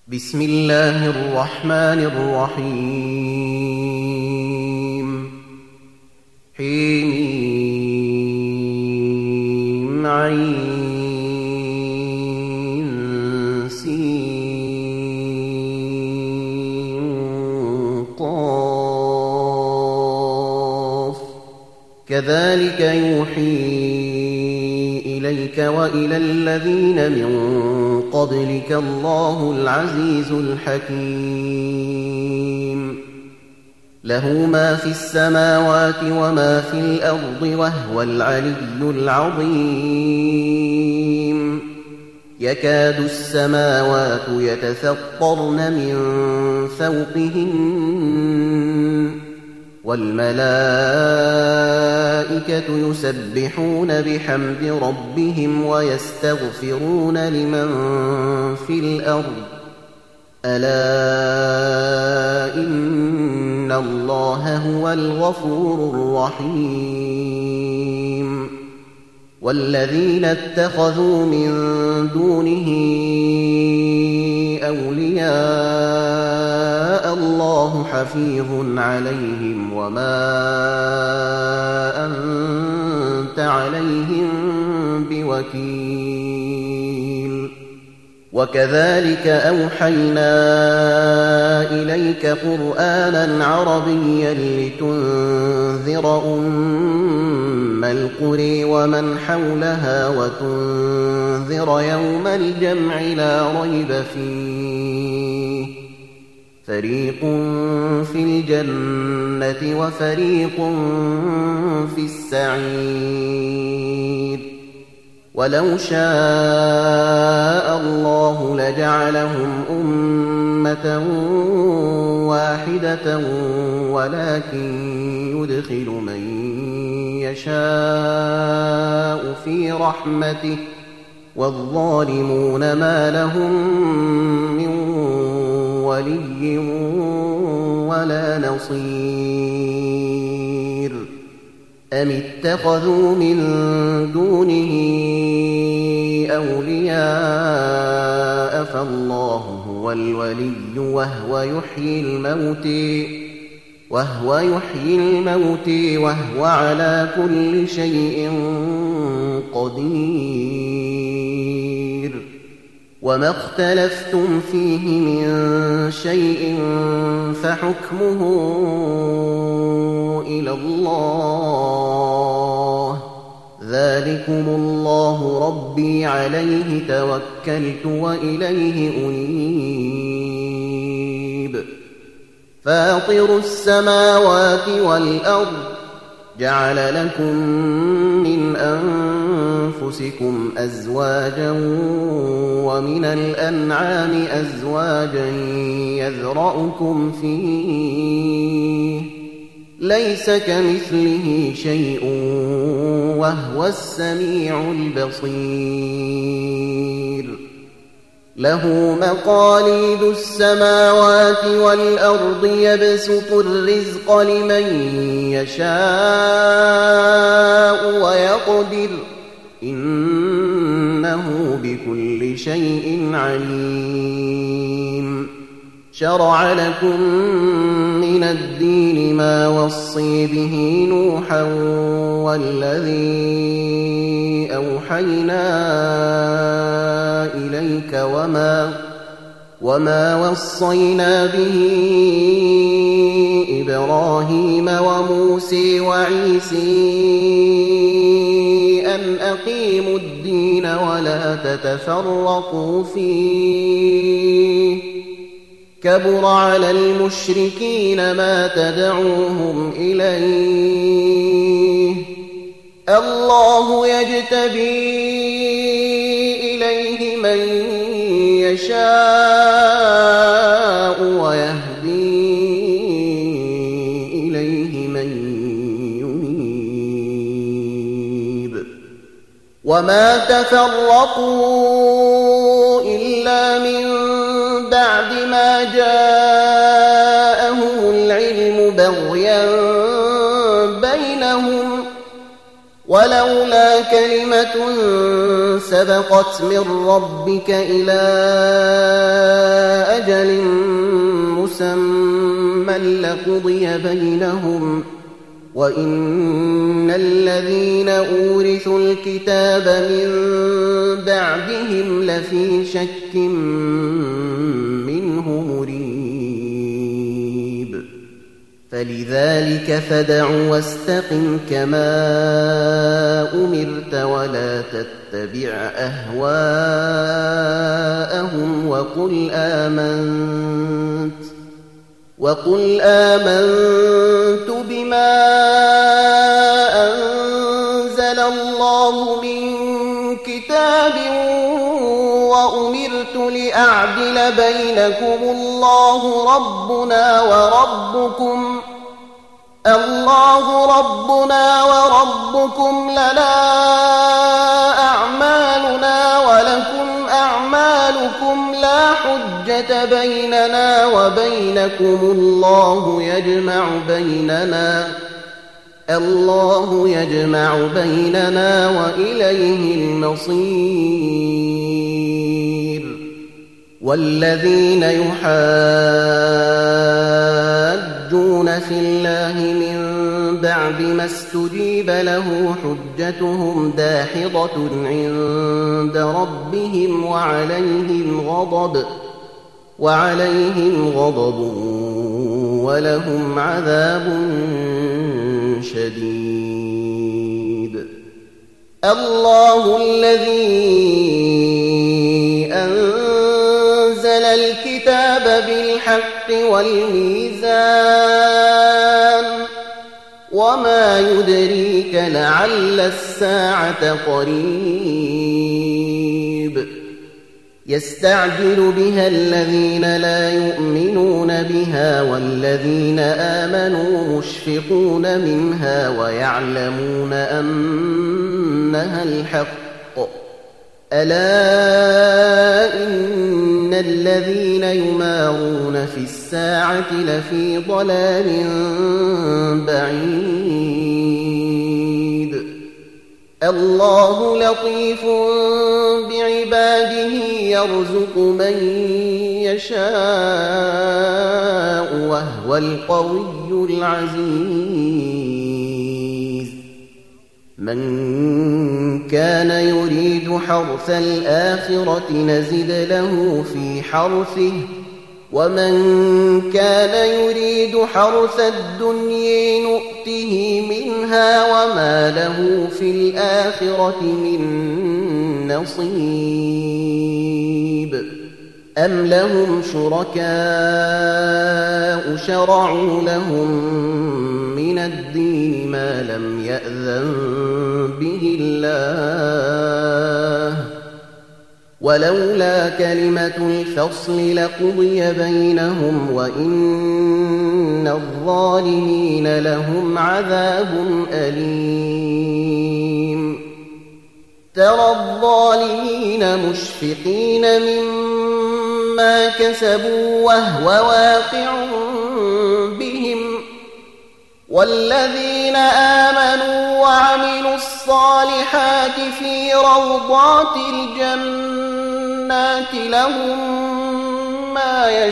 بسم الله الرحمن الرحيم حميم عين سين قاف كذلك يوحي إليك وإلى الذين من قبلك الله العزيز الحكيم له ما في السماوات وما في الأرض وهو العلي العظيم يكاد السماوات يتفطرن من فوقهن والملائكة يسبحون بحمد ربهم ويستغفرون لمن في الأرض ألا إن الله هو الغفور الرحيم والذين اتخذوا من دونه أولياء الله حفيظ عليهم وما أنت عليهم بوكيل وكذلك أوحينا إليك قرآنا عربيا لتنذر أم القرى ومن حولها وتنذر يوم الجمع لا ريب فيه فريق في الجنة وفريق في السعير ولو شاء الله لجعلهم أمة واحدة ولكن يدخل من يشاء في رحمته والظالمون ما لهم من ولي ولا نصير أم اتخذوا من دونه أولياء فالله هو الولي وهو يحيي الموت وهو على كل شيء قدير وما اختلفتم فيه من شيء فحكمه إلى الله ذلكم الله ربي عليه توكلت وإليه أنيب فاطر السماوات والأرض جعل لكم من أنفسكم أزواجا ومن الأنعام أزواجا يذرأكم فيه ليس كمثله شيء وهو السميع البصير له مقاليد السماوات والأرض يبسط الرزق لمن يشاء ويقدر إنه بكل شيء عليم شرع لكم من الدين ما وصي به نوحا والذي أوحينا إليك وما وصينا به إبراهيم وموسى وعيسى أن أقيموا الدين ولا تتفرقوا فيه كبر على المشركين ما تدعوهم إليه الله يجتبي إليه من يشاء ويهدي إليه من ينيب وما تفرقوا إلا من بعد ما جاءهم العلم بغيا بينهم ولولا كلمة سبقت من ربك إلى أجل مسمى لقضي بينهم وإن الذين أورثوا الكتاب من بعدهم لفي شك منه مريب فلذلك فادع واستقم كما أمرت ولا تتبع أهواءهم وقل آمنت بما أنزل الله من كتاب وأمرت لأعدل بينكم الله ربنا وربكم لنا أعمالنا ولكم أعمالكم لا حجة بيننا وبينكم الله يجمع بيننا وإليه المصير والذين يحاجون في الله من بعد ما استجيب له حجتهم داحضة عند ربهم وعليهم غضب ولهم عذاب شديد الله الذي أنزل الكتاب بالحق والميزان وما يدريك لعل الساعة قريب يستعجل بها الذين لا يؤمنون بها والذين آمنوا مشفقون منها ويعلمون أنها الحق ألا إن الذين يمارون في الساعة لفي ضلال بعيد الله لطيف بعباده يرزق من يشاء وهو القوي العزيز من كان يريد حرث الآخرة نزد له في حرثه ومن كان يريد حرث الدنيا نؤته منها وما له في الآخرة من نصيب أم لهم شركاء شرعوا لهم من الدين ما لم يأذن به الله ولولا كلمة الفصل لقضي بينهم وإن الظالمين لهم عذاب أليم ترى الظالمين مشفقين مما كسبوا وهو واقع بهم والذين آمنوا وعملوا الصالحات في روضات الجنات لهم ما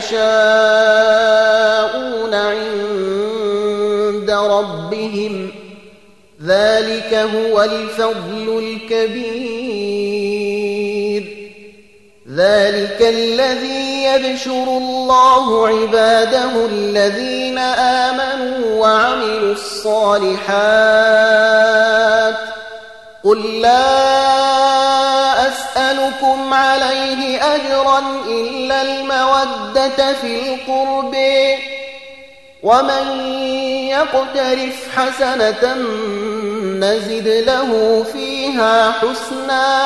يشاءون عند ربهم ذلك هو الفضل الكبير ذلك الذي يبشر الله عباده الذين آمنوا وعملوا الصالحات قل لا أسألكم عليه أجرا إلا المودة في القرب ومن يقترف حسنة نزد له فيها حسنا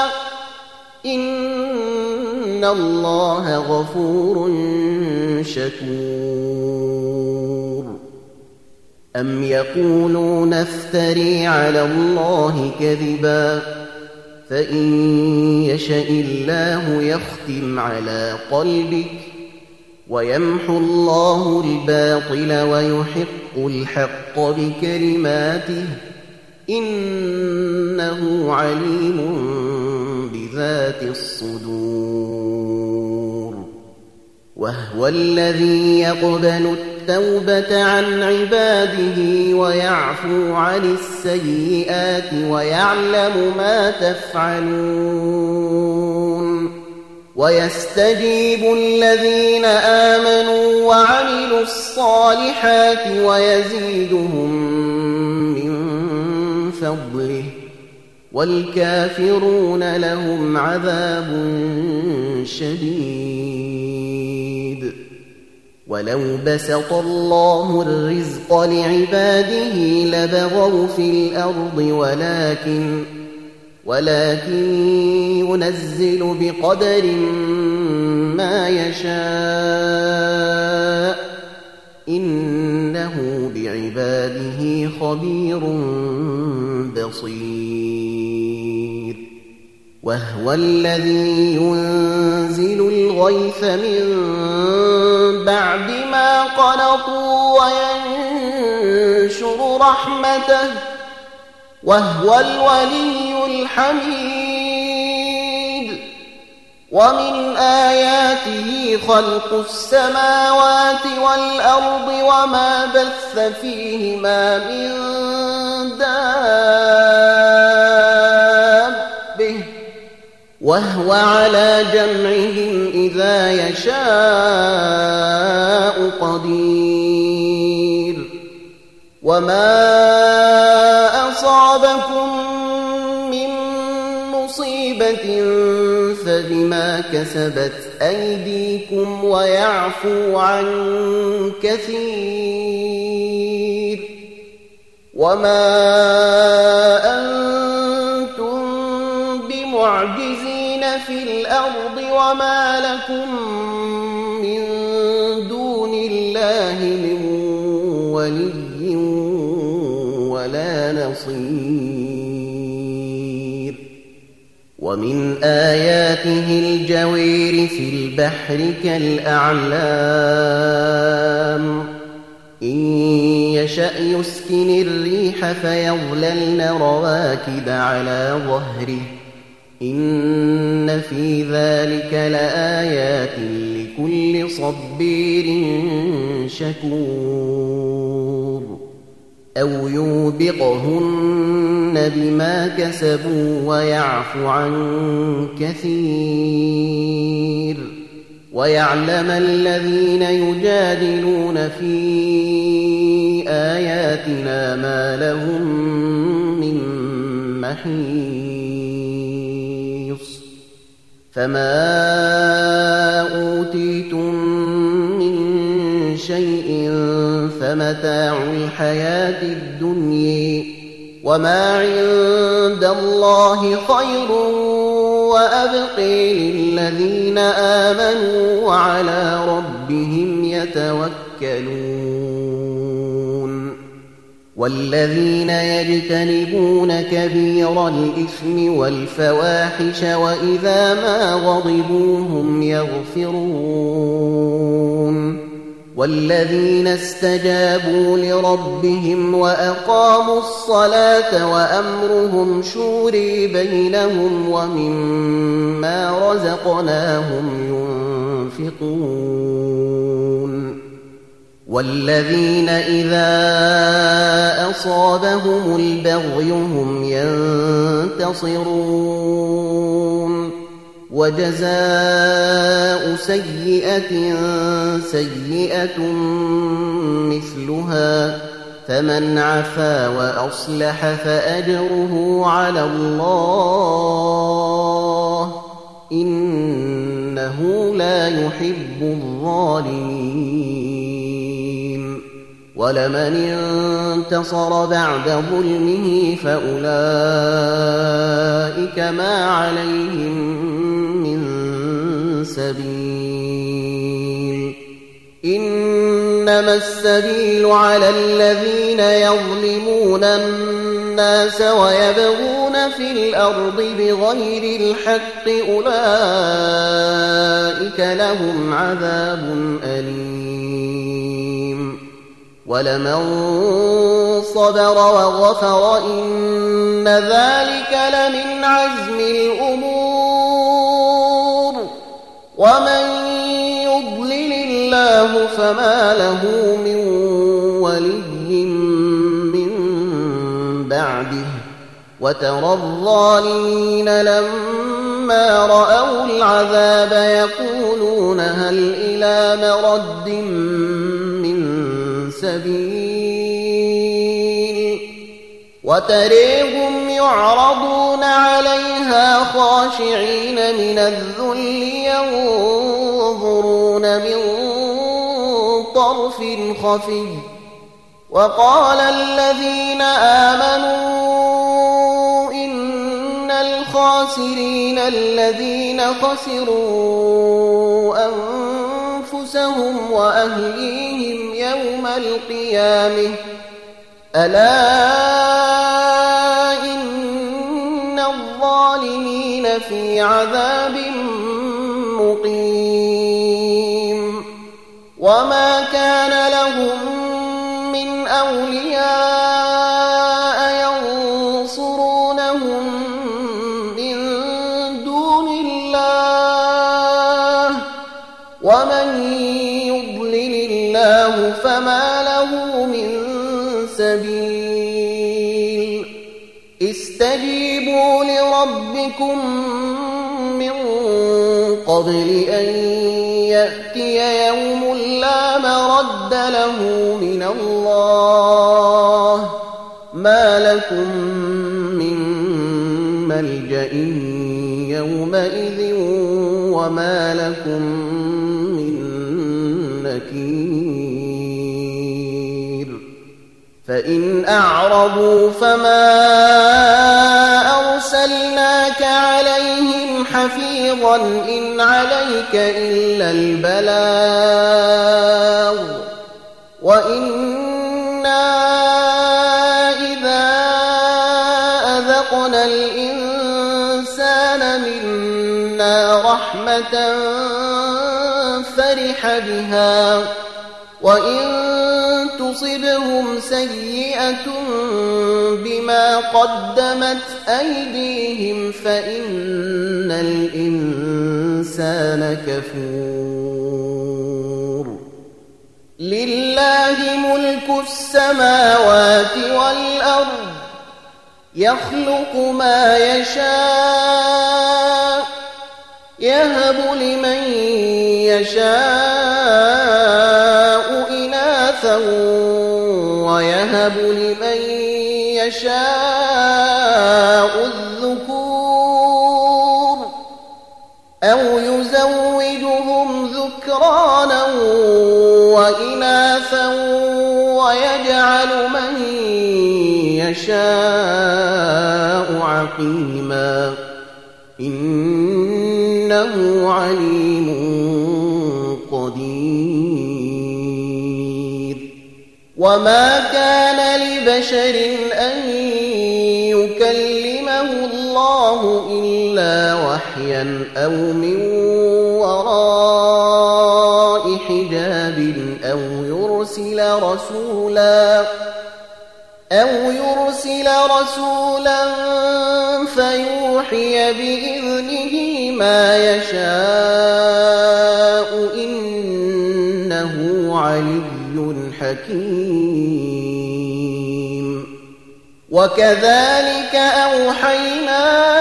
إن الله غفور شكور أم يقولون افتري على الله كذبا فإن يشأ الله يختم على قلبك ويمحو الله الباطل ويحق الحق بكلماته إنه عليم بذات الصدور وهو الذي يقبل التوبة عن عباده ويعفو عن السيئات ويعلم ما تفعلون ويستجيب الذين آمنوا وعملوا الصالحات ويزيدهم من فضله والكافرون لهم عذاب شديد ولو بسط الله الرزق لعباده لبغوا في الأرض ولكن ينزل بقدر ما يشاء إنه بعباده خبير بصير وهو الذي ينزل الغيث من بعد ما قنطوا وينشر رحمته وهو الولي الحميد ومن آياته خلق السماوات والأرض وما بث فيهما من دابة وهو على جمعهم إذا يشاء قدير وما أصابكم من مصيبة فبما كسبت أيديكم ويعفو عن كثير وما أنتم بمعجزين في الأرض وما لكم من دون الله من ولي ولا نصير ومن آياته الجوير في البحر كالأعلام إن يشأ يسكن الريح فيظللن رواكد على ظهره إن في ذلك لآيات لكل صبير شكور أو يوبقهن بما كسبوا ويعفو عن كثير ويعلم الذين يجادلون في آياتنا ما لهم من محيص فما أوتيتم من شيء فمتاع الحياة الدنيا وما عند الله خير وأبقي للذين آمنوا وعلى ربهم يتوكلون والذين يجتنبون كبير الإثم والفواحش وإذا ما غضبوا هم يغفرون والذين استجابوا لربهم وأقاموا الصلاة وأمرهم شورى بينهم ومما رزقناهم ينفقون والذين إذا أصابهم البغي هم ينتصرون وجزاء سيئة سيئة مثلها فمن عفا وأصلح فأجره على الله إنه لا يحب الظالمين ولمن انتصر بعد ظلمه فأولئك ما عليهم سبيل إنما السبيل على الذين يظلمون الناس ويبغون في الأرض بغير الحق أولئك لهم عذاب أليم ولمن صبر وغفر إن ذلك لمن عزم الأمور ومن يضلل الله فما له من ولي من بعده وترى الظالمين لما رأوا العذاب يقولون هل إلى مرد من سبيل وتريهم يعرضون عليها خاشعين من الذل ينظرون من طرف خفي وقال الذين آمنوا إن الخاسرين الذين خسروا أنفسهم وأهليهم يوم القيامة ألا إن الظالمين في عذاب مقيم وما كان لهم من أولياء ينصرونهم من دون الله ومن يضلل الله فما له من سبيل استجيبوا لربكم من قبل أن يأتي يوم لا مرد له من الله ما لكم من ملجأ يومئذ وما لكم من نكير فإن أعرضوا فما أرسلناك عليهم حفيظا إن عليك إلا البلاغ وإنا إذا أذقنا الإنسان منا رحمة فرح بها وإن تصبهم سيئة بما قدمت أيديهم فإن الإنسان كفور لله ملك السماوات والأرض يخلق ما يشاء يهب لمن يشاء إناثا ويهب لمن يشاء الذكور أو يزوجهم ذكرانا وإناثا ويجعل من يشاء عقيما إنه عليم قدير وما كان لبشر أن يكلمه الله إلا وحيا أو من وراء حجاب أو يرسل رسولا فيوحي بإذنه ما يشاء إنه علي حكيم وكذلك أوحينا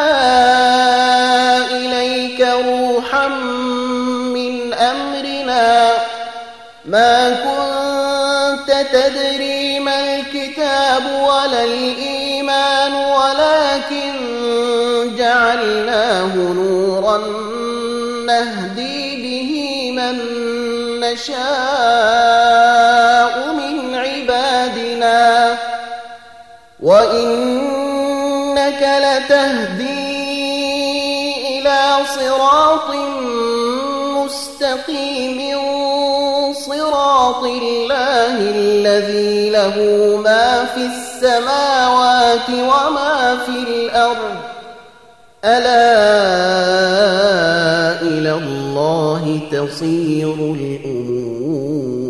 إليك روحا من أمرنا ما كنت تدري ما الكتاب ولا الإيمان ولكن جعلناه نورا نهدي به من نشاء من عبادنا وإنك لتهدي إلى صراط مستقيم صراط الله الذي له ما في السماوات وما في الأرض ألا إلى الله تصير الأمور